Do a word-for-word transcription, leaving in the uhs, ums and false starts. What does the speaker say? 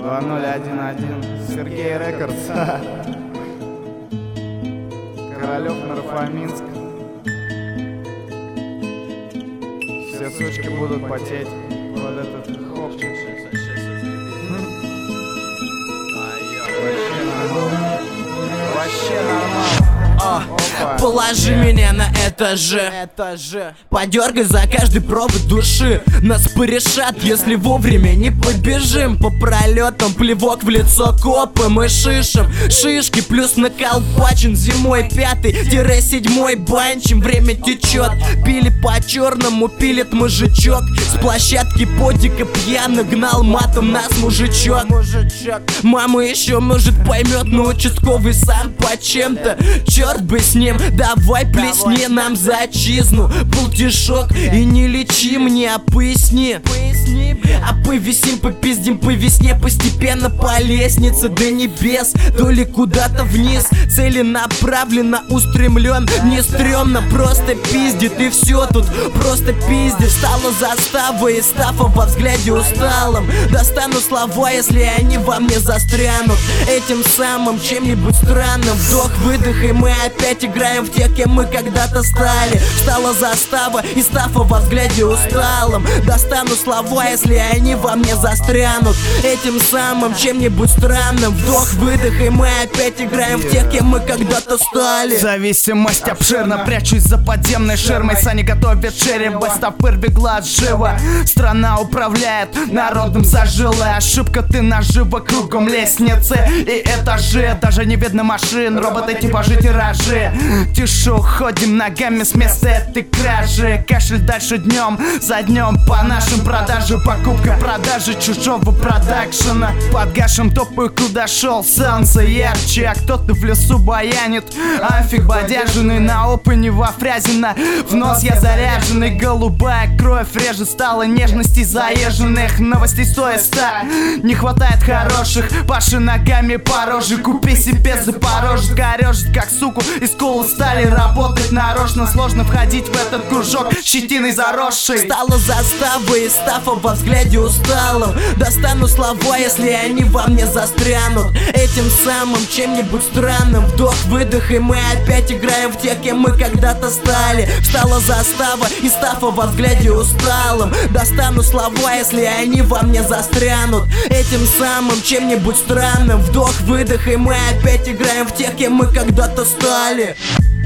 два ноль один один. Сергей Рекордс. Королев, Нарфоминск. Все сучки будут потеть под этот хопчик. Вообще нормально. А, положи меня на этаже, этаже. Подергай за каждый провод души. Нас порешат, если вовремя не побежим. По пролетам плевок в лицо копы. Мы шишим шишки, плюс наколпачен. Зимой пятый-седьмой банчим. Время течет, пили по черному, пилит мужичок. С площадки подика пьяно гнал матом нас мужичок. Мама еще может поймет, но участковый сам по чем-то. Черт бы с ним, давай плесни нам за отчизну полтишок и не лечи мне, а поясни. А повисим, попиздим по весне, постепенно по лестнице до небес, то ли куда-то вниз. Целенаправленно устремлен, не стрёмно, просто пиздит и все тут просто пиздит. Стала застава и стафа во взгляде усталом. Достану слова, если они во мне застрянут этим самым чем-нибудь странным. Вдох, выдох, и мы опять играем в тех, кем мы когда-то стали. Стала застава и стафа во взгляде усталом. Достану слова, если они во мне застрянут этим самым чем-нибудь странным. Вдох, выдох, и мы опять играем в тех, кем мы когда-то стали. Зависимость обширна, прячусь за подземной ширмой. Сани готовят черево, стопыр бегла живо. Страна управляет народом зажила. Ошибка, ты наживо кругом лестницы и этажи. Даже не видно машин, роботы типажи, тиражи. Тишу, ходим ногами с места этой кражи. Кашель дальше днем за днем по нашим продажам. Покупка продажи чужого продакшена. Под гашем топаю, куда шел, солнце ярче. А кто-то в лесу баянит, амфиг бодяженный на опыне во фрязина. В нос я заряженный, голубая кровь режет. Стало нежностей заезженных, новостей стоя ста. Не хватает хороших, паши ногами по роже. Купи себе запорожец, корежит как суку из колы стали. Работать нарочно, сложно входить в этот кружок щетиной заросший. Стала застава и стафа во взгляде усталом. Достану слова, если они во мне застрянут этим самым чем-нибудь странным. Вдох, выдох, и мы опять играем в тех, кем мы когда-то стали. Стала застава и стафа во взгляде усталом. Достану слова, если они во мне застрянут этим самым чем-нибудь странным. Вдох, выдох, и мы опять играем в тех, кем мы когда-то стали.